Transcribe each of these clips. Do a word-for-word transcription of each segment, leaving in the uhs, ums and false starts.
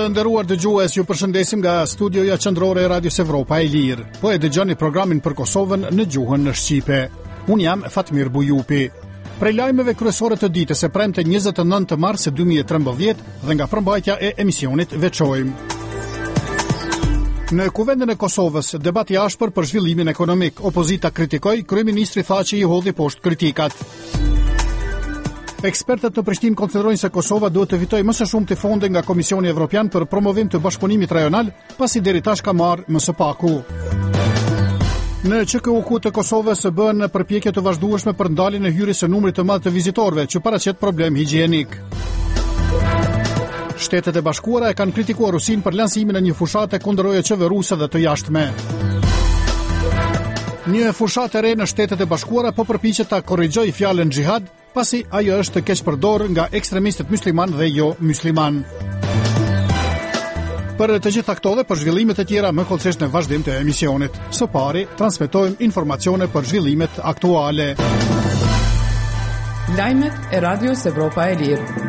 Të nderuar dëgjues, ju përshëndesim nga studioja qendrore e Radios Evropa e Lirë. Po e dëgjoni programin për Kosovën në gjuhën në shqipe. Unë jam Fatmir Bujupi. Prej lajmeve kryesore të ditës së premte njëzet e nëntë mars dy mijë e trembëdhjetë dhe nga përmbajtja e emisionit veçojmë. Në Kuvendin e Kosovës, debati ashpër për zhvillimin ekonomik. Opozita kritikoi, kryeministri tha që i hodhi poshtë kritikat. Ekspertët në Prishtinë konsiderojnë se Kosova duhet të fitojë më së shumti fonde nga Komisioni Evropian për promovim të bashkëpunimit rajonal, pasi deri tash ka marrë më së paku. Në Q K U K të Kosovës bën përpjekje të vazhdueshme për ndaljen e hyrjes së numrit të madh të vizitorëve, që paraqet problem higjienik. Shtetet e Bashkuara e kanë kritikuar Rusinë për lansimin e një fushate kundër roje qeveruese dhe të jashtme. Një fushatë e re në Shtetet e Bashkuara po përpiqet ta korrigjojë fjalën xhihad, pasi ajo është keq përdorur nga ekstremistët musliman dhe jo musliman. Për të gjitha këto dhe për zhvillimet e tjera më kollësisht në vazhdim të emisionit. Së pari, transmetojmë informacione për zhvillimet aktuale. Lajmet e Radios Evropa e Lirë.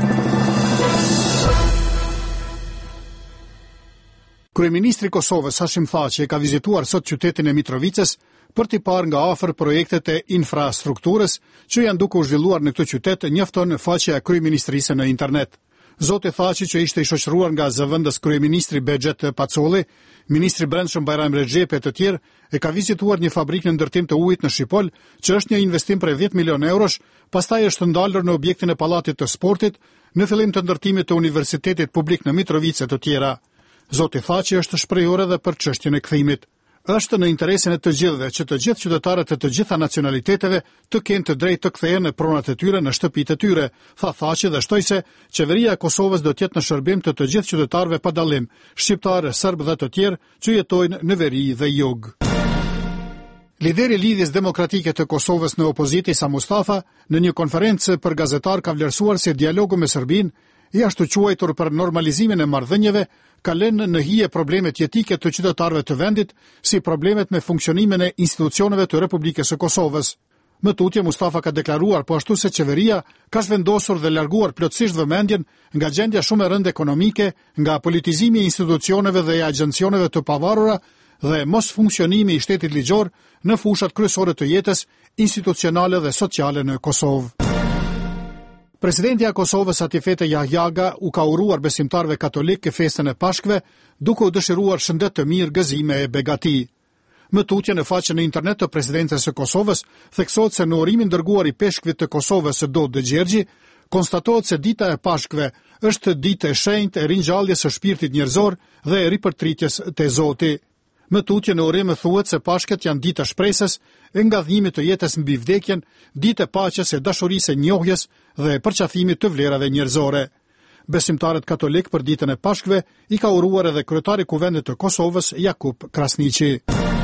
Kryeministri i Kosovës Hashim Thaçi ka vizituar sot qytetin e Mitrovicës për t'i parë nga afër projektet e infrastrukturës që janë duke u zhvilluar në këtë qytet, njofton faqja e kryeministrisë në internet. Zoti Thaçi, që ishte i shoqëruar nga zëvendës kryeministri Bexhet Pacolli, ministri i Brendshëm Bajram Rexhepi e të tjerë, e ka vizituar një fabrikë në ndërtim të ujit në Shqipol, që është një investim për dhjetë milion eurosh, pastaj është ndalur në objektin e Pallatit të Sportit, në fillim të ndërtimit të Universitetit Publik në Mitrovicë e të tjera. Zoti Thaçi është shprehur edhe për çështjen e kthimit. Është në interesin e të gjithëve që të gjithë qytetarët e të gjitha nacionaliteteve të kenë të drejtë të kthehen në pronat e tyre në shtëpitë e tyre, tha Thaçi dhe shtoi se qeveria e Kosovës do të jetë në shërbim të të gjithë qytetarëve pa dallim, shqiptarë, serbë dhe të tjerë që jetojnë në veri dhe jug. Lideri i Lidhjes Demokratike të Kosovës në opozitë, Isa Mustafa, në një konferencë për gazetar ka vlerësuar se dialogu me Serbinë, i ashtu quajtur për normalizimin e marrëdhënieve, ka lënë në hije problemet jetike të qytetarëve të vendit, si problemet me funksionimin e institucioneve të Republikës së Kosovës. Më tutje, Mustafa ka deklaruar po ashtu se qeveria ka zhvendosur dhe larguar plotësisht vëmendjen nga gjendja shumë e rëndë ekonomike, nga politizimi i institucioneve dhe i agjencioneve të pavarura dhe mos funksionimi i shtetit ligjor në fushat kryesore të jetës institucionale dhe sociale në Kosovë. Presidenti i Kosovës Atifete Jahjaga u ka uruar besimtarëve katolik në festën e Pashkëve, duke u dëshiruar shëndet të mirë, gëzime e begati. Më tutje në faqen në internet të presidentes së Kosovës, theksohet se në urimin dërguar i peshkvit të Kosovës së Dodë Gjergji, konstatohet se dita e Pashkëve është ditë e shenjtë e ringjalljes së shpirtit njerëzor dhe e ripërtritjes te Zoti. Më tutje në urim thuhet se Pashket janë dita shpresës, e ngadhimit të jetës mbi vdekjen, ditë e paqes, e dashurisë, e njohjes dhe e përqafimit të vlerave njerëzore. Besimtarët katolik për ditën e Pashkëve i ka uruar edhe kryetari i Kuvendit të Kosovës Jakub Krasniqi.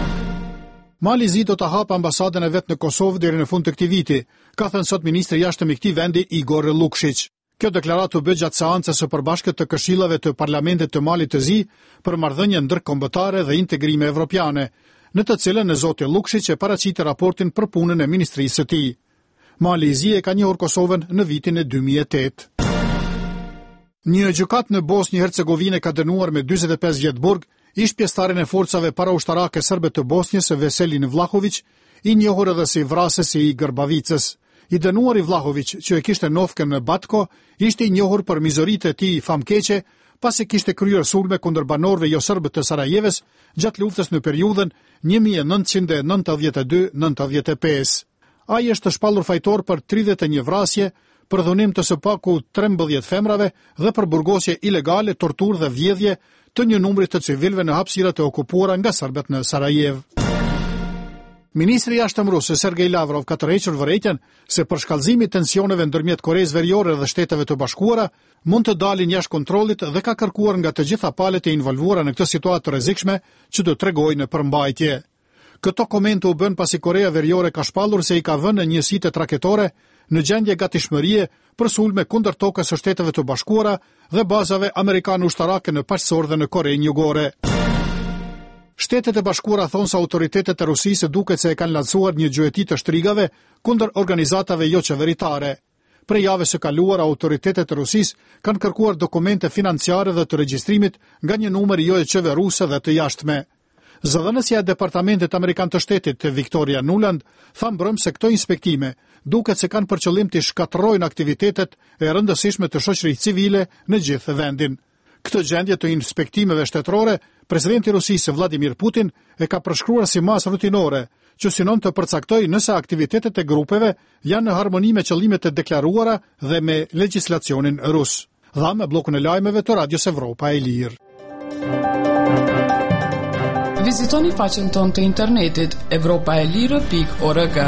Mali Zi do të hapë ambasadën e vet në Kosovë deri në fund të këtij viti, ka thënë sot ministri i jashtëm i këtij vendi Igor Lukšić. Kjo deklaratë u bë gjatë seancës së përbashkët të këshillave të parlamentit të Malit të Zi për marrëdhënie ndërkombëtare dhe integrime evropiane, në të cilën zoti Lukšić e paraqiti raportin për punën e ministrisë së tij. Mali i Zi e ka njohur Kosovën në vitin e dy mijë e tetë. Një gjykat në Bosnjë Hercegovinë ka dënuar me dyzet e pesë vjet burg ish pjesëtarin e forcave paraushtarake serbe të Bosnjës Veselin Vlahović, i njohur edhe si vrasësi i Grbavicës. I dënuari Vlahović, që e kishte nofkën në Batko, ishte i njohur për mizoritë e tij famkeqe, pasi kishte kryer sulme kundër banorëve jo serbë të Sarajevës gjatë luftës në periudhën një mijë e nëntëqind e nëntëdhjetë e dy deri në nëntëdhjetë e pesë. Ai është shpallur fajtor për tridhjetë e një vrasje, për dhunim të së paku trembëdhjetë femrave dhe për burgosje ilegale, torturë dhe vjedhje të një numri të civilëve në hapësirat e okupuara nga serbët në Sarajev. Ministri i jashtëm rus Sergej Lavrov ka tërhequr vërejtjen se për shkallëzimi i tensioneve ndërmjet Koreas Veriore dhe Shteteve të Bashkuara mund të dalin jashtë kontrollit dhe ka kërkuar nga të gjitha palët e involvuara në këtë situatë të rrezikshme që do tregojnë në përmbajtje. Këto komente u bën pasi Korea Veriore ka shpallur se i ka vënë njësitë traketore në gjendje gatishmërie për sulme kundër tokës së Shteteve të Bashkuara dhe bazave amerikane ushtarake në Paqësor dhe në Korenë Jugore. Shtetet e Bashkuara thonë se autoritetet e Rusisë duket se e kanë lancuar një gjueti të shtrigave kundër organizatave jo qeveritare. Prej javës së kaluar, autoritetet e Rusisë kanë kërkuar dokumente financiare dhe të regjistrimit nga një numër jo e qeveruese dhe të jashtme. Zëdhënësja e Departamentit Amerikan të Shtetit, Victoria Nuland, tha mbrëm se këto inspektime duket se kanë për qëllim të shkatërrojnë aktivitetet e rëndësishme të shoqërisë civile në gjithë vendin. Këtë gjendje të inspektimeve shtetërore, presidenti i Rusisë Vladimir Putin e ka përshkruar si masë rutinore, që synon të përcaktoj nëse aktivitetet e grupeve janë në harmoni me qëllimet e deklaruara dhe me legjislacionin rus. Dha me bllokun e lajmeve të Radios Evropa e Lirë. Vizitoni faqen tonë të internetit evropaelire pikë org.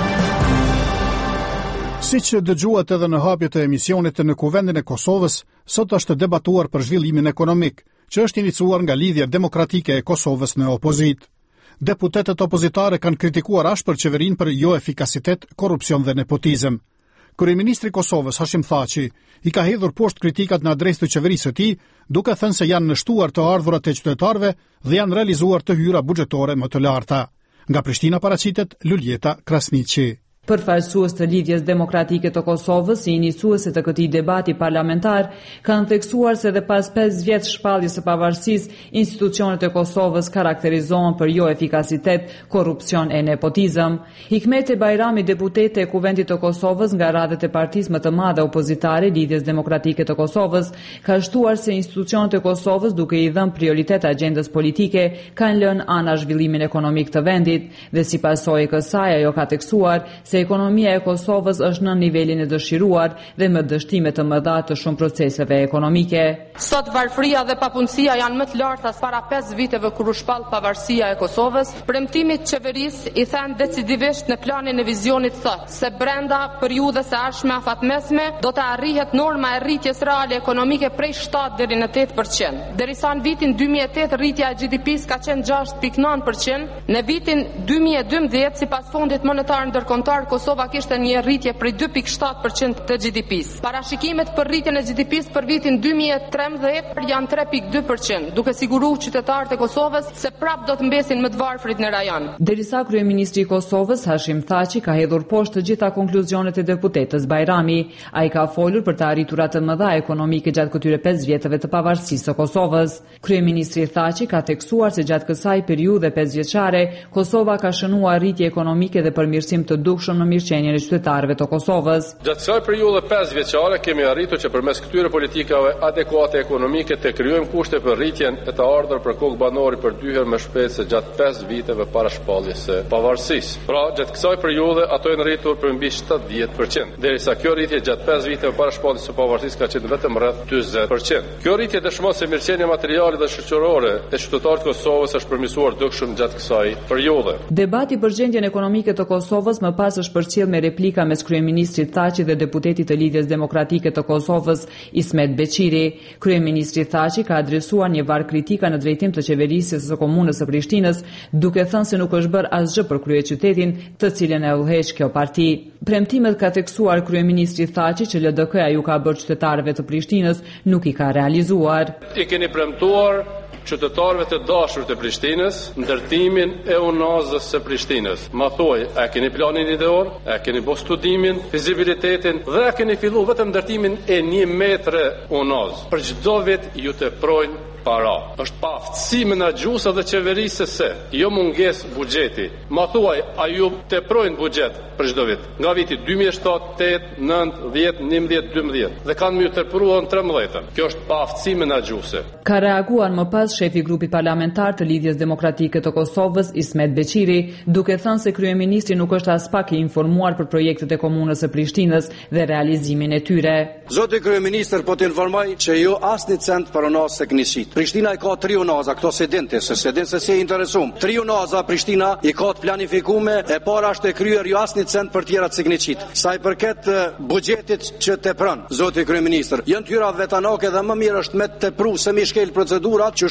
Siç dëgjuat edhe në hapjet e emisionit në Kuvendin e Kosovës, sot është debatuar për zhvillimin ekonomik, që është iniciuar nga Lidhja Demokratike e Kosovës në opozitë. Deputetët opozitare kanë kritikuar ashpër qeverinë për jo efikasitet, korrupsion dhe nepotizëm. Kryeministri i Kosovës Hashim Thaçi i ka hedhur poshtë kritikat në adresë të qeverisë së tij, duke thënë se janë nështuar të ardhurat e qytetarëve dhe janë realizuar të hyra buxhetore më të larta. Nga Prishtina paraqitet Luljeta Krasniqi. Përfaqësues të Lidhjes Demokratike të Kosovës, si iniciuese të këtij debati parlamentar, kanë theksuar se edhe pas pesë vjet shpalljes së pavarësisë, institucionet e Kosovës karakterizohen për jo efikasitet, korrupsion e nepotizëm. Hikmete Bajrami, deputete e Kuvendit të Kosovës nga radhët e partisë më të madhe opozitare, Lidhjes Demokratike të Kosovës, ka shtuar se institucionet e Kosovës, duke i dhënë prioritet agjendës politike, kanë lënë ana zhvillimin ekonomik të vendit dhe si pasojë kësaj ajo ka theksuar se ekonomia e Kosovës është në nivelin e dëshiruar dhe me dështime të mëdha të shumë proceseve ekonomike. Sot varfëria dhe papunësia janë më të larta se para pesë viteve kur u shpall pavarësia e Kosovës. Premtimi i qeverisë i thënë decidivisht në planin e vizionit thotë se brenda periudhës së ardhshme afatmesme do të arrihet norma e rritjes reale ekonomike prej shtatë deri në tetë përqind. Derisa në vitin dy mijë e tetë rritja e G D P-s ka qenë gjashtë pikë nëntë përqind, në vitin dy mijë e dymbëdhjetë sipas Fondit Monetar Ndërkombëtar Kosova kishte një rritje prej dy pikë shtatë përqind të G D P-s. Parashikimet për rritjen e G D P-s për vitin dy mijë e trembëdhjetë janë tre pikë dy përqind, duke siguruar qytetarët e Kosovës se prap do të mbesin më të varfrit në rajon. Derisa kryeministri i Kosovës Hashim Thaçi ka hedhur poshtë të gjitha konkluzionet e deputetës Bajrami, ai ka folur për të arriturat të mëdha ekonomike gjatë këtyre pesë vjetëve të pavarësisë së Kosovës. Kryeministri Thaçi ka theksuar se gjatë kësaj periudhe pesëvjeçare Kosova ka shënuar rritje ekonomike dhe përmirësim të dukshëm në mirëqenien e qytetarëve të Kosovës. Gjatë kësaj periudhe pesë vjeçare kemi arritur që përmes këtyre politikave adekuate ekonomike të krijojmë kushte për rritjen e të ardhur për kokë banori për dy herë më shpejt se gjatë pesë viteve para shpalljes së pavarësisë. Pra, gjatë kësaj periudhe ato janë rritur për mbi shtatëdhjetë përqind, derisa kjo rritje gjatë pesë viteve para shpalljes së pavarësisë ka qenë vetëm rreth dyzet përqind. Kjo rritje dëshmon se mirëqenia materiale dhe shoqërore e qytetarëve të Kosovës është përmirësuar dukshëm gjatë kësaj periudhe. Debati për gjendjen ekonomike të Kosovës më pas është përcjell me replika mes kryeministrit Thaçi dhe deputetit të Lidhjes Demokratike të Kosovës Ismet Beqiri. Kryeministri Thaçi ka adresuar një varg kritika në drejtim të qeverisjes së komunës së Prishtinës, duke thënë se nuk është bërë asgjë për kryeqytetin, të cilën e udhëheq kjo parti. Premtimet ka theksuar kryeministri Thaçi që L D K-ja ju ka bërë qytetarëve të Prishtinës nuk i ka realizuar. I keni premtuar qytetarëve të dashur të Prishtinës ndërtimin e unazës së Prishtinës. Ma thuaj, a keni planin ideor, a keni bërë studimin, fizibilitetin dhe a keni fillu vetëm ndërtimin e një metre unazë. Për çdo vit ju të projnë para. Është pa aftësi menaxhuese dhe qeverisë se jo mungesë buxheti. Ma thuaj, a ju të projnë buxhet për çdo vit? Nga viti dy mijë e shtatë, tetë, nëntë, dhjetë, njëmbëdhjetë, dymbëdhjetë dhe kanë më ju tërpëruar në trembëdhjetën. Kjo është pa aftësi menaxhuese. Ka reaguar më pas shefi i grupit parlamentar të Lidhjes Demokratike të Kosovës Ismet Beqiri, duke thënë se kryeministri nuk është as pak i informuar për projektet e komunës së Prishtinës dhe realizimin e tyre. Zoti kryeministër, po të informoj që jo asnjë cent për unazë se keni shit. Prishtina i ka tri unaza, këto se dinte, se se din se si e interesum. Tri unaza Prishtina i ka të planifikume, e para është e kryer jo asnjë cent për tjerat se keni shit. Sa i përket buxhetit që tepron, zoti kryeministër, janë tyra vetanake dhe më mirë është me tepru se me shkel procedurat që është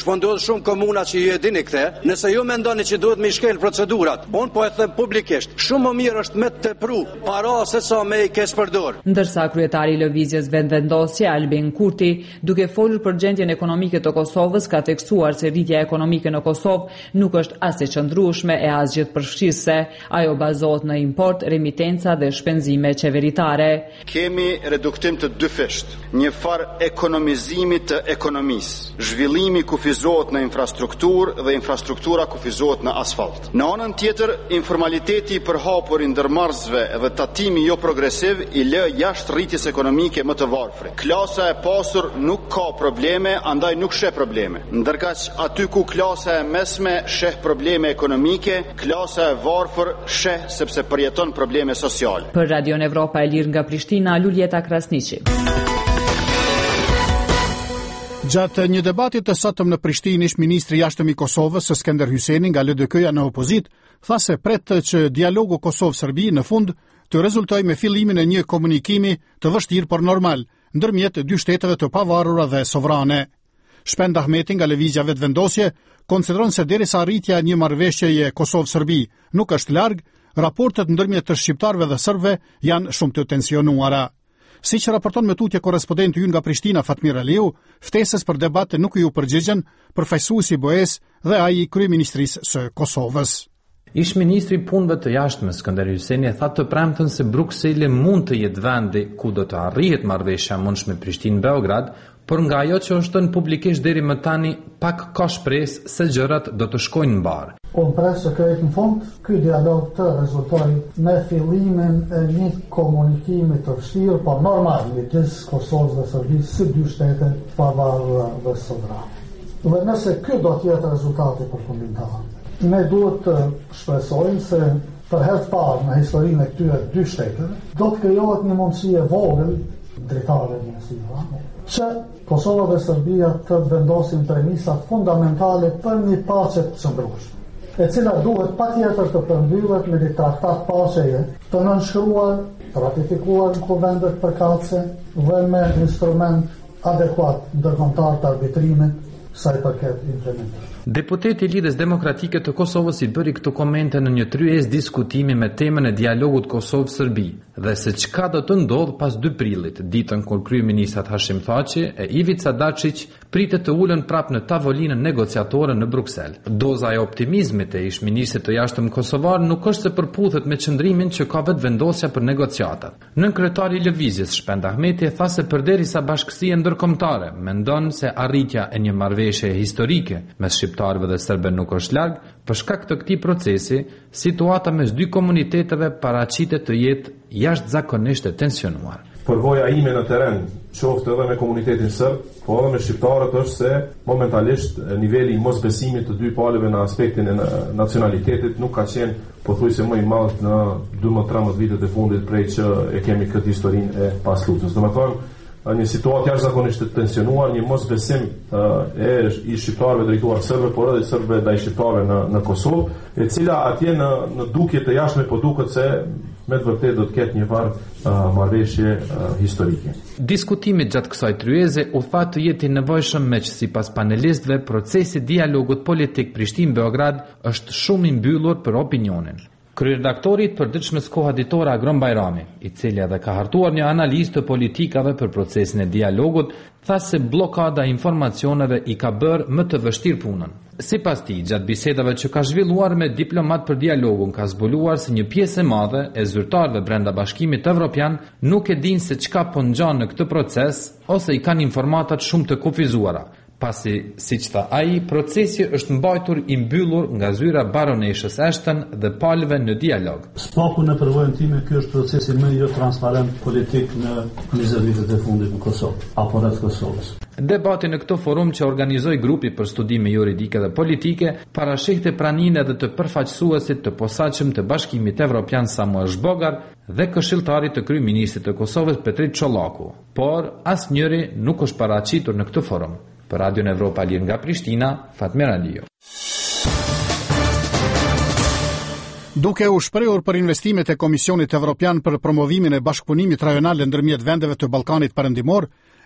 po ndodh shumë komuna që ju e dini këtë, nëse ju mendoni që duhet me shkel procedurat, unë po e them publikisht, shumë më mirë është me tepru para se sa me i kes përdor. Ndërsa kryetari i lëvizjes Vendvendosje Albin Kurti, duke folur për gjendjen ekonomike të Kosovës, ka theksuar se rritja ekonomike në Kosovë nuk është as e qëndrueshme e as gjithë përfshirëse, ajo bazohet në import, remitenca dhe shpenzime qeveritare. Kemi reduktim të dyfisht, një far ekonomizimi të ekonomisë. Zhvillimi kufizohet në infrastrukturë dhe infrastruktura kufizohet në asfalt. Në anën tjetër, informaliteti i përhapur i ndërmarrësve dhe tatimi jo progresiv i lë jashtë rritjes ekonomike më të varfër. Klasa e pasur nuk ka probleme, andaj nuk sheh probleme. Ndërkaq aty ku klasa e mesme sheh probleme ekonomike, klasa e varfër sheh sepse përjeton probleme sociale. Për Radion Evropa e Lirë nga Prishtina, Luljeta Krasniqi. Gjatë një debati të sotëm në Prishtinë, ish ministri i jashtëm i Kosovës, Skënder Hyjseni, nga L D K-ja në opozit, tha se pret që dialogu Kosovë-Serbi në fund të rezultojë me fillimin e një komunikimi të vështirë por normal ndërmjet dy shteteve të pavarura dhe sovrane. Shpend Ahmeti nga Lëvizja Vetëvendosje konsideron se derisa arritja e një marrëveshjeje Kosovë-Serbi nuk është larg, raportet ndërmjet të shqiptarëve dhe serbëve janë shumë të tensionuara. Si që raporton me tutje korespondenti ynë nga Prishtina Fatmir Aliu, ftesës për debate nuk ju përgjigjen përfaqësuesi i B E S dhe ai i kryeministrisë së Kosovës. Ish ministri i punëve të jashtme Skënder Hyjseni tha të premten se Brukseli mund të jetë vendi ku do të arrihet marrëveshja e mundshme Prishtinë-Beograd, por nga ajo që është thënë publikisht deri më tani pak ka shpresë se gjërat do të shkojnë mbar. Unë pres që këtë në fund, ky dialog të rezultojë me fillimin e një komunikimi të vështirë, por normal, midis Kosovës dhe Serbisë, si dy shtete pavarura dhe sovrane. Dhe nëse ky do të jetë rezultati përfundimtar, ne duhet të shpresojmë se për herë të parë në historinë e këtyre dy shteteve do të krijohet një mundësi e vogël dritare administrative, që Kosova dhe Serbia të vendosin premisat fundamentale për një paqe të qëndrueshme, e cila duhet patjetër të përmbyllet me një traktat paqeje të nënshkruar, të ratifikuar në kuvendet përkatëse dhe me instrument adekuat ndërkombëtar të arbitrimit sa i përket implementimit. Deputeti i Lidhjes Demokratike të Kosovës i bëri këto komente në një tryezë diskutimi me temën e dialogut Kosovë-Serbi dhe se çka do të ndodh pas dy prillit, ditën kur kryeministrat Hashim Thaçi e Ivica Dačić pritet të ulen prap në tavolinën negociatore në Bruksel. Doza e optimizmit e ish ministrit të jashtëm kosovar nuk është se përputhet me qëndrimin që ka vetëvendosja për negociatat. Nën kryetari i lëvizjes Shpend Ahmeti tha se përderisa bashkësia ndërkombëtare mendon se arritja e një marrëveshje historike mes shqiptarëve dhe serbëve nuk është larg, për shkak të këtij procesi, situata mes dy komuniteteve paraqitet të jetë jashtëzakonisht e tensionuar. Përvoja ime në teren, qoftë edhe me komunitetin sërb, po edhe me shqiptarët është se momentalisht niveli i mosbesimit të dy palëve në aspektin e nacionalitetit nuk ka qenë pothuajse më i madh në dymbëdhjetë tridhjetë vitet e fundit prej që e kemi këtë historinë e paslutjes. Domethënë, një situatë jashtëzakonisht të tensionuar, një mosbesim e i shqiptarëve drejtuar serbëve, por edhe serbëve ndaj shqiptarëve në në Kosovë, e cila atje në në dukje të jashtme po duket se me të vërtetë do të ketë një farë uh, marrëveshje uh, historike. Diskutimit gjatë kësaj tryeze u tha të jetë i nevojshëm me që sipas panelistëve procesi dialogut politik Prishtinë-Beograd është shumë i mbyllur për opinionin. Kryeredaktori i përditshmes koha ditore Agron Bajrami, i cili edhe ka hartuar një analizë të politikave për procesin e dialogut, tha se bllokada e informacioneve i ka bërë më të vështirë punën. Sipas tij, gjatë bisedave që ka zhvilluar me diplomat për dialogun, ka zbuluar se një pjesë e madhe e zyrtarëve brenda Bashkimit Evropian nuk e dinë se çka po ngjan në këtë proces ose i kanë informatat shumë të kufizuara. Pasi, siç tha ai, procesi është mbajtur i mbyllur nga zyra baroneshës Ashton dhe palëve në dialog. Spaku në përvojën time, ky është procesi më jo transparent politik në njëzet vitet e fundit në Kosovë, apo rreth Kosovës. Debati në këtë forum që organizoi grupi për studime juridike dhe politike parashihte praninë edhe të përfaqësuesit të posaçëm të Bashkimit Evropian Samuel Zbogar dhe këshilltarit të kryeministrit të Kosovës Petrit Çollaku, por asnjëri nuk është paraqitur në këtë forum. Për Radion Evropa Lirë nga Prishtina, Fatmir Aliu. Duke u shprehur për investimet e Komisionit Evropian për promovimin e bashkëpunimit rajonal ndërmjet vendeve të Ballkanit Perëndimor,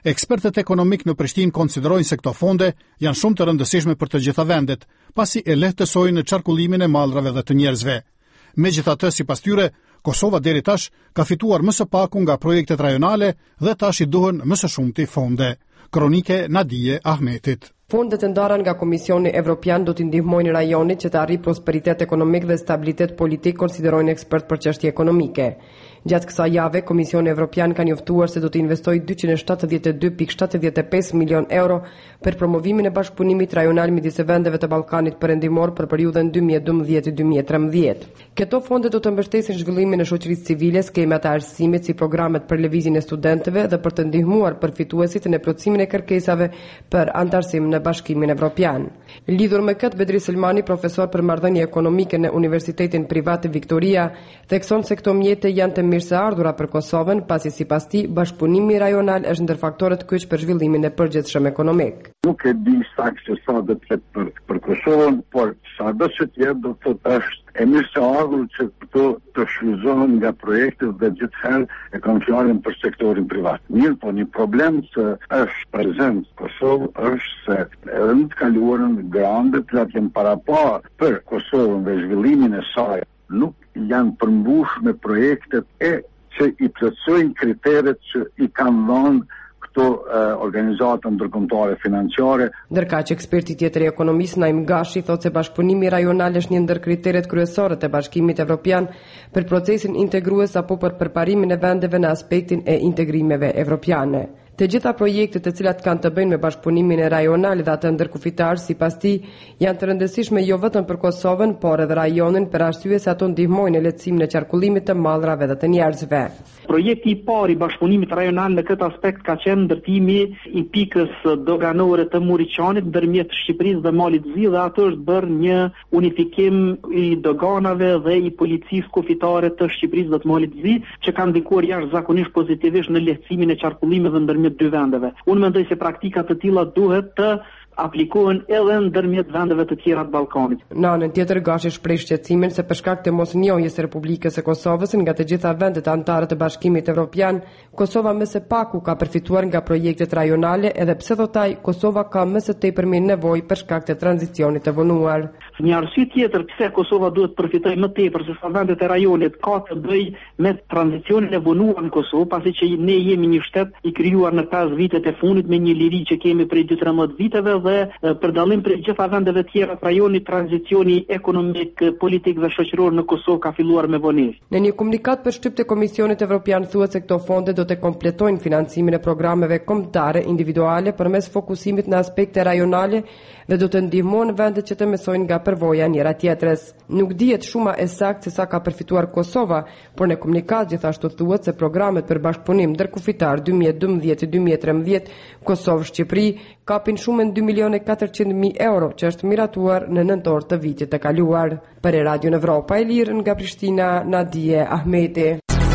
Ekspertët ekonomik në Prishtinë konsiderojnë se këto fonde janë shumë të rëndësishme për të gjitha vendet, pasi e lehtësojnë në qarkullimin e mallrave dhe të njerëzve. Megjithatë, sipas tyre, Kosova deri tash ka fituar më së paku nga projektet rajonale dhe tash i duhen më së shumti fonde. Kronike Nadije Ahmetit. Fondet e ndara nga Komisioni Evropian do t'i ndihmojnë rajonit që të arrijë prosperitet ekonomik dhe stabilitet politik, konsiderojnë ekspert për çështje ekonomike. Gjatë kësaj jave, Komisioni Evropian ka njoftuar se do të investojë dyqind e shtatëdhjetë e dy pikë shtatëdhjetë e pesë milion euro për promovimin e bashkëpunimit rajonal midis vendeve të Ballkanit Perëndimor për periudhën dy mijë e dymbëdhjetë deri dy mijë e trembëdhjetë. Këto fonde do të mbështesin zhvillimin e shoqërisë civile, skemat e arsimit si programet për lëvizjen e studentëve dhe për të ndihmuar përfituesit në plotësimin e kërkesave për antarësim në Bashkimin Evropian. Lidhur me këtë, Bedri Selmani, profesor për marrëdhënie ekonomike në Universitetin Privat Victoria, thekson se këto mjete janë të mirë se ardhura për Kosovën, pasi sipas tij bashkëpunimi rajonal është ndër faktorët kyç për zhvillimin e përgjithshëm ekonomik. Nuk e di saktë sa do të jetë për, për Kosovën, por sa do të jetë do të është e mirë se ardhur që këto të shfryzohen nga projektet dhe gjithherë e kanë fjalën për sektorin privat. Mirë, po një problem që është prezent Kosovë është se edhe në të kaluarën grandet që janë para pa për Kosovën dhe zhvillimin e saj nuk janë përmbushur me projektet e që i plotësojnë kriteret që i kanë dhënë këto uh, organizata ndërkombëtare financiare. Ndërkaq eksperti tjetër i ekonomisë Naim Gashi thotë se bashkëpunimi rajonal është një ndër kriteret kryesore të Bashkimit Evropian për procesin integrues apo për përparimin e vendeve në aspektin e integrimeve evropiane. Të gjitha projektet të cilat kanë të bëjnë me bashkëpunimin e rajonal dhe atë ndërkufitar, sipas tij, janë të rëndësishme jo vetëm për Kosovën, por edhe rajonin për arsye se ato ndihmojnë në lehtësimin e qarkullimit të mallrave dhe të njerëzve. Projekti i parë i bashkëpunimit rajonal në këtë aspekt ka qenë ndërtimi i pikës doganore të Muriqanit ndërmjet Shqipërisë dhe Malit të Zi, dhe ato është bërë një unifikim i doganave dhe i policisë kufitare të Shqipërisë dhe të Malit të Zi, që kanë ndikuar jashtëzakonisht pozitivisht në lehtësimin e qarkullimit dhe ndërmjet dy vendeve. Unë mendoj se praktika të tilla duhet të aplikohen edhe ndërmjet vendeve të tjera të Ballkanit. Në anën tjetër, Gashi shpreh shqetësimin se për shkak të mosnjohjes së Republikës së Kosovës nga të gjitha vendet anëtare të Bashkimit Evropian, Kosova më së paku ka përfituar nga projektet rajonale, edhe pse thot ai Kosova ka më së tepërmi nevojë për shkak të tranzicionit të vonuar. Një arsye tjetër pse Kosova duhet të përfitojë më tepër se sa vendet e rajonit ka të bëjë me tranzicionin e vonuar në Kosovë, pasi që ne jemi një shtet i krijuar në pesë vitet e fundit me një liri që kemi prej dy tridhjetë viteve dhe për dallim prej gjitha vendeve tjera të rajonit, tranzicioni ekonomik, politik dhe shoqëror në Kosovë ka filluar me vonesë. Në një komunikat për shtyp të Komisionit Evropian thuhet se këto fonde do të kompletojnë financimin e programeve kombëtare individuale përmes fokusimit në aspekte rajonale dhe do të ndihmojnë vendet që të mësojnë nga përvoja njëra tjetrës. Nuk dihet shuma e saktë se sa ka përfituar Kosova, por në komunikat gjithashtu thuhet se programet për bashkëpunim ndërkufitar dy mijë e dymbëdhjetë deri dy mijë e trembëdhjetë Kosovë-Shqipëri kapin shumën dy milion e katërqind mijë euro, që është miratuar në nëntor të vitit të kaluar. Për Radio Evropa e Lirë nga Prishtina, Nadije Ahmeti.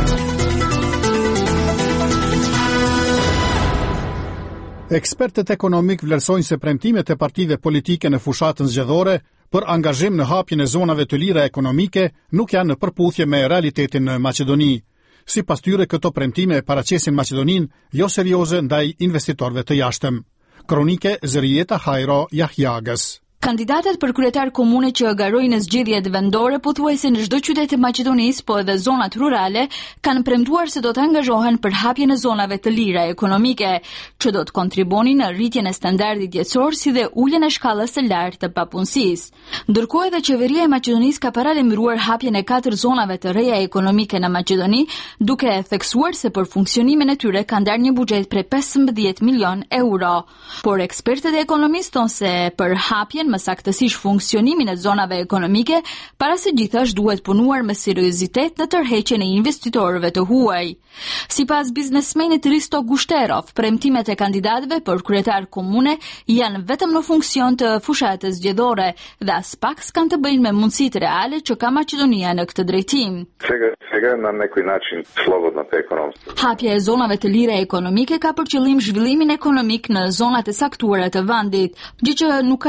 Ekspertët ekonomik vlerësojnë se premtimet e partive politike në fushatën zgjedhore për angazhim në hapjen e zonave të lira ekonomike nuk janë në përputhje me realitetin në Maqedoni. Sipas tyre, këto premtime paraqesin Maqedoninë jo serioze ndaj investitorëve të jashtëm. Kronike Zërieta Hajro Jahjagës. Kandidatët për kryetar komune që garojnë në zgjedhjet vendore pothuajse në çdo qytet të Maqedonisë, po edhe zonat rurale, kanë premtuar se do të angazhohen për hapjen e zonave të lira ekonomike, që do të kontribuonin në rritjen e standardit jetësor si dhe uljen e shkallës së lartë të papunësisë. Ndërkohë edhe qeveria e Maqedonisë ka paralajmëruar hapjen e katër zonave të reja ekonomike në Maqedoni, duke theksuar se për funksionimin e tyre ka ndarë një buxhet prej pesëmbëdhjetë milion euro. Por ekspertët e ekonomisë thonë se për hapjen më saktësisht funksionimin e zonave ekonomike, para së gjithash duhet punuar me seriozitet në tërheqjen e investitorëve të huaj. Sipas biznesmenit Risto Gushterov, premtimet e kandidatëve për kryetar komune janë vetëm në funksion të fushatës zgjedhore dhe as pak s'kan të bëjnë me mundësitë reale që ka Maqedonia në këtë drejtim. Hapja e zonave të lira ekonomike ka për qëllim zhvillimin ekonomik në zonat e saktuara të vendit, gjë që nuk ka asnjë pikë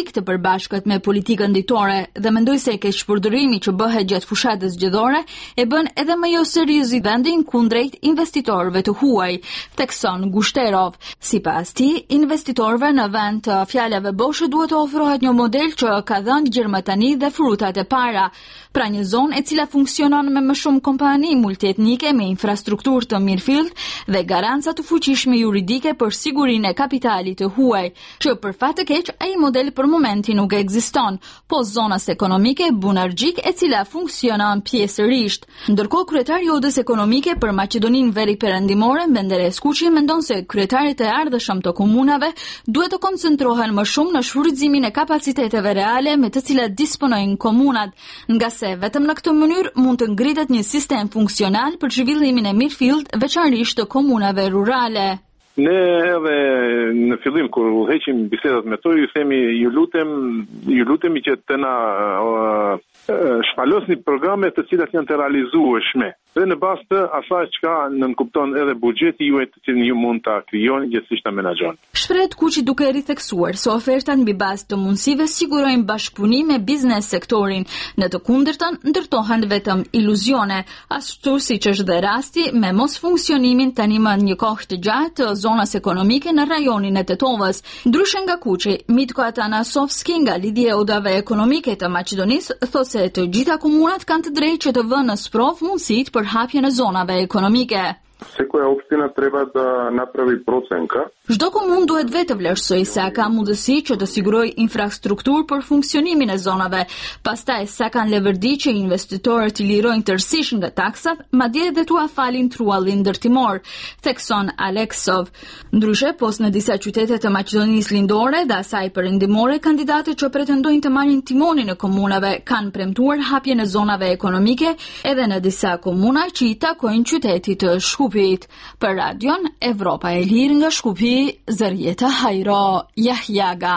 politik të përbashkët me politikën ditore dhe mendoj se keqpërdorimi që bëhet gjatë fushatës zgjedhore e bën edhe më jo serioz vendin kundrejt investitorëve të huaj, thekson Gushterov. Sipas tij, investitorëve në vend të fjalave boshe duhet të ofrohet një model që ka dhënë gjermatani dhe frutat e para, pra një zonë e cila funksionon me më shumë kompani multietnike me infrastrukturë të mirëfillt dhe garanca të fuqishme juridike për sigurinë e kapitalit të huaj, që për fat të keq ai model për momentin nuk ekziston, po zonës ekonomike bunargjik e cila funksionon pjesërisht. Ndërkohë kryetari i Odës ekonomike për Maqedoninë Veriperëndimore, Menderes Kuçi, mendon se kryetarit e ardhshëm të komunave duhet të koncentrohen më shumë në shfrytëzimin e kapaciteteve reale me të cilat disponojnë komunat, nga se vetëm në këtë mënyrë mund të ngritet një sistem funksional për zhvillimin e mirëfillt, veçanërisht të komunave rurale. Ne edhe në fillim kur udhëheqim bisedat me to, ju themi ju lutem, ju lutemi që të na uh, uh, shpalosni programe të cilat janë të realizueshme. Dhe në bazë të asaj çka nënkupton edhe buxheti juaj të cilin ju mund ta krijoni gjithsesi ta menaxhoni. Shpreh Kuçi duke ritheksuar se ofertat mbi bazë të mundësive sigurojnë bashkëpunim me biznes sektorin, në të kundërtën ndërtohen vetëm iluzione, ashtu siç është dhe rasti me mos funksionimin tani më një kohë të gjatë të zonës ekonomike në rajonin e Tetovës. Ndryshe nga Kuçi, Mitko Atanasovski nga Lidhja e Odave Ekonomike të Maqedonisë thotë se të gjitha komunat kanë të drejtë që të vënë në sprov mundësitë për hapjen e zonave ekonomike. Секоја општина треба да направи проценка. Çdo komunë duhet vetë vlerësojë se a ka mundësi që të sigurojë infrastrukturë për funksionimin e zonave, pastaj sa kanë leverdi që investitorët i lirojnë tërësisht nga taksat, madje edhe tua falin truallin ndërtimor, thekson Aleksov. Ndryshe, pos në disa qytete të Maqedonisë Lindore dhe asaj perëndimore, kandidatët që pretendojnë të marrin timonin e komunave kanë premtuar hapjen e zonave ekonomike edhe në disa komuna që i takojnë qytetit të Shkupit. Për radion Evropa e Lirë nga Shkupi, Zërjeta Hajro Jahjaga.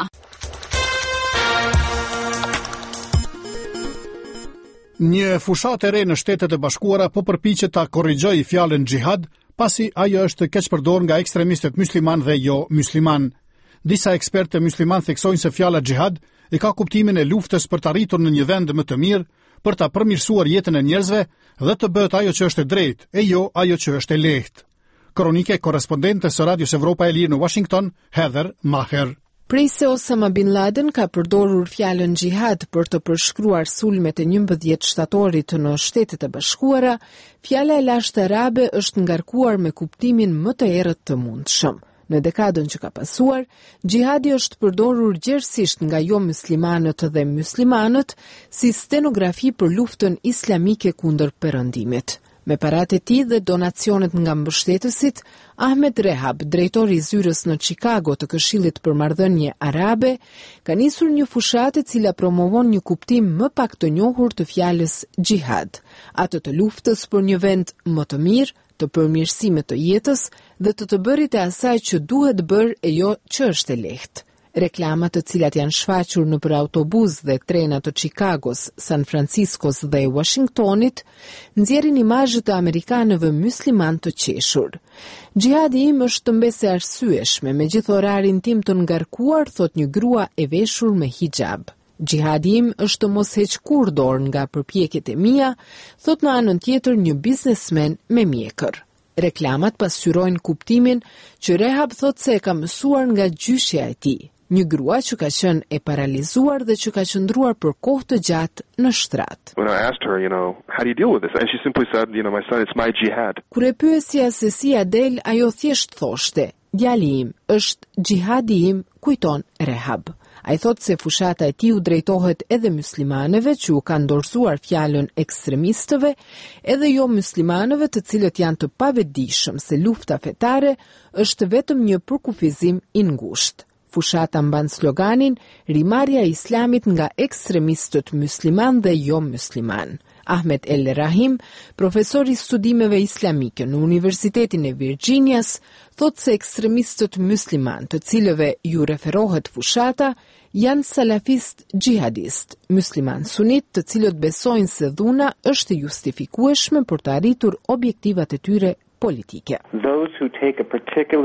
Një fushat e re në Shtetet e Bashkuara po përpiqet ta korrigjojë fjalën xhihad, pasi ajo është keq përdorur nga ekstremistët musliman dhe jo musliman. Disa ekspertë musliman theksojnë se fjala xhihad e ka kuptimin e luftës për të arritur në një vend më të mirë, për ta përmirësuar jetën e njerëzve dhe të bëhet ajo që është e drejtë e jo ajo që është e lehtë. Kronike korrespondente së Radios Evropa e Lirë në Washington, Heather Maher. Prej se Osama Bin Laden ka përdorur fjalën xhihad për të përshkruar sulmet e njëmbëdhjetë shtatorit në Shtetet e Bashkuara, fjala e lashtë arabe është ngarkuar me kuptimin më të errët të mundshëm. Në dekadën që ka pasuar, xhihadi është përdorur gjerësisht nga jo muslimanët dhe muslimanët si stenografi për luftën islamike kundër perëndimit. Me parat e tij dhe donacionet nga mbështetësit, Ahmed Rehab, drejtori i zyrës në Chicago të Këshillit për Marrëdhënie Arabe, ka nisur një fushatë e cila promovon një kuptim më pak të njohur të fjalës xhihad, atë të luftës për një vend më të mirë, të përmirësimit të jetës dhe të të bërit e asaj që duhet bërë e jo që është e lehtë. Reklamat të cilat janë shfaqur në për autobus dhe trena të Chicagos, San Franciscos dhe Washingtonit, nxjerrin imazhe të amerikanëve musliman të qeshur. Xhihadi im është të mbese arsyeshme, me gjithë orarin tim të ngarkuar, thot një grua e veshur me hijab. Xhihadi im është të mos heq kur dorë nga përpjekjet e mia, thot në anën tjetër një biznesmen me mjekër. Reklamat pasqyrojnë kuptimin që Rehab thot se e ka mësuar nga gjyshja e tij. Një grua që ka qenë e paralizuar dhe që ka qëndruar për kohë të gjatë në shtrat. When I asked her, you know, how do you deal with this? And she simply said, you know, my son, it's my jihad. Kur e pyesja se si a del, ajo thjesht thoshte, djali im është xhihadi im, kujton Rehab. Ai thot se fushata e tij u drejtohet edhe muslimanëve që u kanë dorëzuar fjalën ekstremistëve, edhe jo muslimanëve të cilët janë të pavetëdijshëm se lufta fetare është vetëm një përkufizim i ngushtë. Fushata mban sloganin rimarrja e islamit nga ekstremistët musliman dhe jo musliman. Ahmed El Rahim, profesor i studimeve islamike në Universitetin e Virginias, thot se ekstremistët musliman të cilëve ju referohet fushata janë salafist gjihadist, musliman sunit të cilët besojnë se dhuna është justifikueshme për të arritur objektivat e tyre politike. Those who take a particular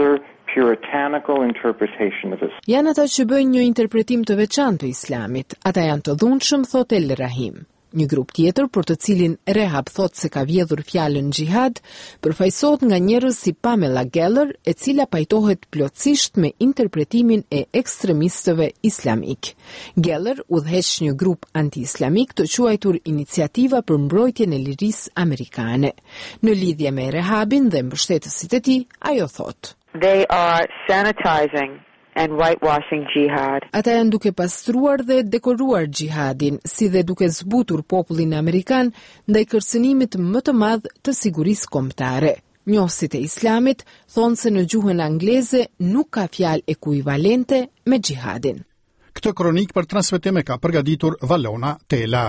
puritanical interpretation of this. Janë ata që bëjnë një interpretim të veçantë të Islamit. Ata janë të dhunshëm, thot El Rahim. Një grup tjetër, për të cilin Rehab thot se ka vjedhur fjalën xhihad, përfaqësohet nga njerëz si Pamela Geller, e cila pajtohet plotësisht me interpretimin e ekstremistëve islamik. Geller udhëheq një grup anti-islamik të quajtur Iniciativa për mbrojtjen e lirisë amerikane. Në lidhje me Rehabin dhe mbështetësit e tij, ajo thot: They are sanitizing and whitewashing jihad. Ata janë duke pastruar dhe dekoruar jihadin, si dhe duke zbutur popullin amerikan ndaj kërcënimit më të madh të sigurisë kombëtare. Njohësit e Islamit thonë se në gjuhën angleze nuk ka fjalë ekuivalente me jihadin. Këtë kronik për transmetim e ka përgatitur Valona Tela.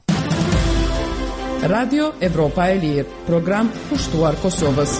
Radio Evropa e Lirë, program pushtuar Kosovës.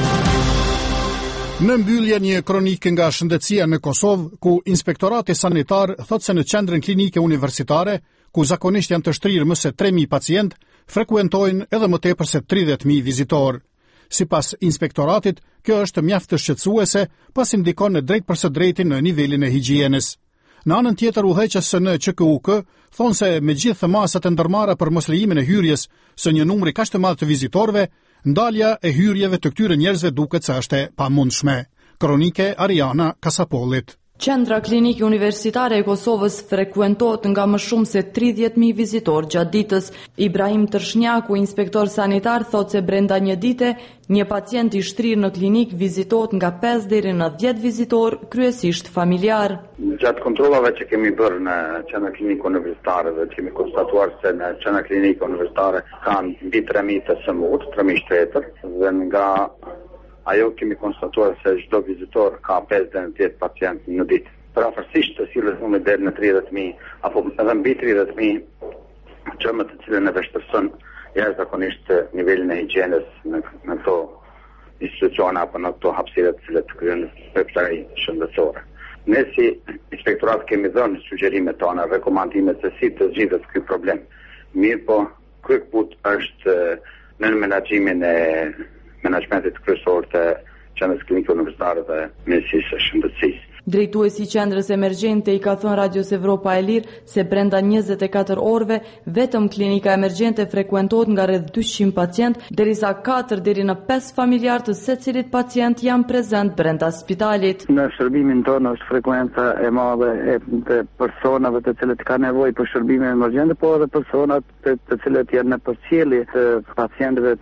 Në mbyllje një kronikë nga shëndetësia në Kosovë, ku inspektorati sanitar thotë se në qendrën klinike universitare, ku zakonisht janë të shtrirë më se tre mijë pacient, frekuentojnë edhe më tepër se tridhjetë mijë vizitor. Sipas inspektoratit, kjo është mjaft të shqetësuese, pasi ndikon në drejt për së drejti në nivelin e higjienës. Në anën tjetër, udhëheqës në Q K U K thonë se me gjithë masat e ndërmarra për mos lejimin e hyrjes së një numri kaq të madh të vizitorëve, ndalja e hyrjeve të këtyre njerëzve duket se është e pamundshme. Kronike Ariana Kasapolit. Qendra klinike universitare e Kosovës frekuentohet nga më shumë se tridhjetë mijë vizitor gjatë ditës. Ibrahim Tërshnjaku, inspektor sanitar, thotë se brenda një dite, një pacient i shtrirë në klinik vizitohet nga pesë deri në dhjetë vizitor, kryesisht familjar. Gjatë kontrollave që kemi bërë në qendra klinike universitare dhe kemi konstatuar se në qendra klinike universitare kanë mbi tre mijë të smur, tre mijë shtetër, dhe nga ajo kemi konstatuar se çdo vizitor ka pesë deri në dhjetë pacient në ditë. Përafërsisht të cilës numri deri në tridhjetë mijë apo edhe mbi tridhjetë mijë çmë të cilën e vështirëson jashtëzakonisht nivelin e higjienës në në këto institucione apo në këto hapësira të cilat kryejnë peptari shëndetësore. Ne si inspektorat kemi dhënë sugjerimet tona, rekomandimet se si të zgjidhet ky problem. Mirë po, kryekput është në menaxhimin e menaxhmentit kryesor të qendrës klinike universitare dhe Ministrisë së Shëndetësisë. Drejtuesi i qendrës emergjente i ka thënë Radios Evropa e Lirë se brenda njëzet e katër orëve vetëm klinika emergjente frekuentohet nga rreth dyqind pacient, derisa katër deri në pesë familjar të secilit pacient janë prezent brenda spitalit. Në shërbimin tonë është frekuenca e madhe e të personave të cilët kanë nevojë për shërbime emergjente, por edhe personat të, të cilët janë në përcjellje të pacientëve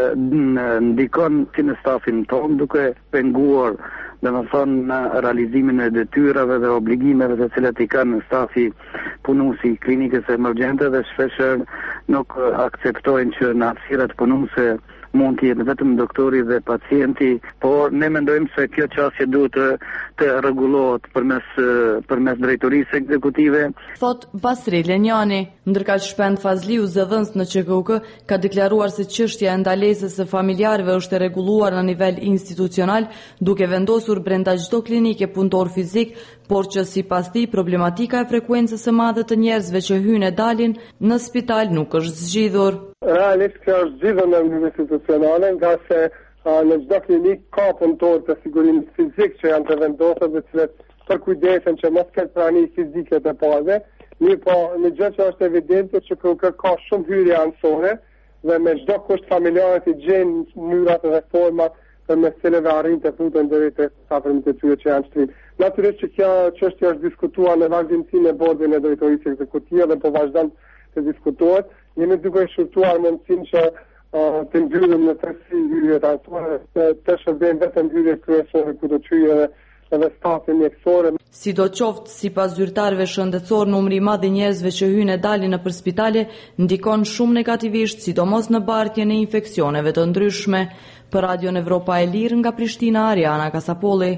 ndikon si në stafin tonë duke penguar dhe më thonë në realizimin e detyrave dhe obligimeve të cilat i kanë stafi punuesi klinikës emergjente dhe shpeshherë nuk akceptojnë që në hapësirat punuese mund të jetë vetëm doktori dhe pacienti, por ne mendojmë se kjo çështje duhet të, të rregullohet përmes përmes drejtorisë ekzekutive. Thot Basri Lenjani, ndërka që Shpend Fazliu, zëdhënës në Q K U K, ka deklaruar se çështja e ndalesës së familjarëve është e rregulluar në nivel institucional, duke vendosur brenda çdo klinike punëtor fizik, por që sipas tij problematika e frekuencës së madhe të njerëzve që hyjnë e dalin në spital nuk është zgjidhur. Realisht kjo është zgjidhur në mënyrë institucionale, nga se uh, në çdo klinik ka punëtor të sigurimit fizik që janë të vendosur dhe cilët përkujdesen që mos ketë prani fizike të parëve. Mirë po, në gjë që është evidente që kërë ka shumë hyrje anësore dhe me çdo kusht familjarët i gjenë mënyrat dhe format për me cilëve arrin të futën deri te safrëmit e tyre që janë shtrim. Natyrisht që kjo çështje është diskutuar në vazhdimsi në bordin e drejtorisë ekzekutive dhe po vazhdon të diskutohet. Jemi duke shurtuar mundësinë që uh, të mbyllim në tërësi hyrjet anësore, të shërbejmë vetëm hyrjet kryesore ku do të hyjë edhe edhe stafin mjekësor. Sidoqoftë, sipas zyrtarëve shëndetësor, numri i madh i njerëzve që hyjnë e dalin nëpër spitale ndikon shumë negativisht, sidomos në bartjen e infeksioneve të ndryshme. Për Radion Evropa e Lirë nga Prishtina, Ariana Kasapolli.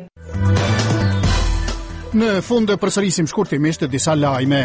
Në fund e përsërisim shkurtimisht disa lajme.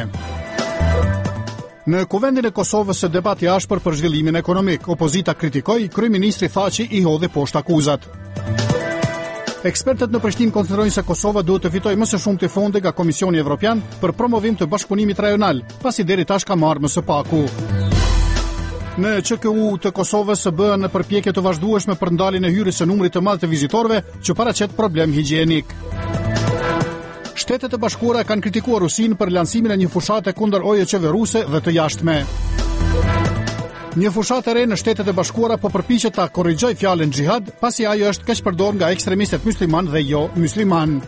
Në Kuvendin e Kosovës së debati ashpër për zhvillimin ekonomik, opozita kritikoi, kryeministri Thaçi i hodhi poshtë akuzat. Ekspertët në Prishtinë konsiderojnë se Kosova duhet të fitojë më së shumti fonde nga Komisioni Evropian për promovim të bashkëpunimit rajonal, pasi deri tash ka marrë më së paku. Në Q K U të Kosovës bëhen përpjekje të vazhdueshme për ndaljen e hyrjes së numrit të madh të vizitorëve që paraqet problem higienik. Shtetet e Bashkuara kanë kritikuar Rusinë për lansimin e një fushate kundër O J C-ve ruse dhe të jashtme. Një fushatë e re në Shtetet e Bashkuara po përpiqet ta korrigjojë fjalën xhihad, pasi ajo është keq përdorur nga ekstremistët musliman dhe jo musliman.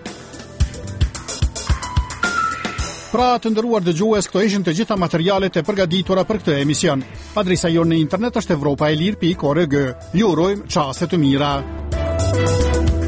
Pra, të nderuar dëgjues, këto ishin të gjitha materialet e përgatitura për këtë emision. Adresa jonë në internet është evropaelir pikë org. Ju urojmë çaste të mira.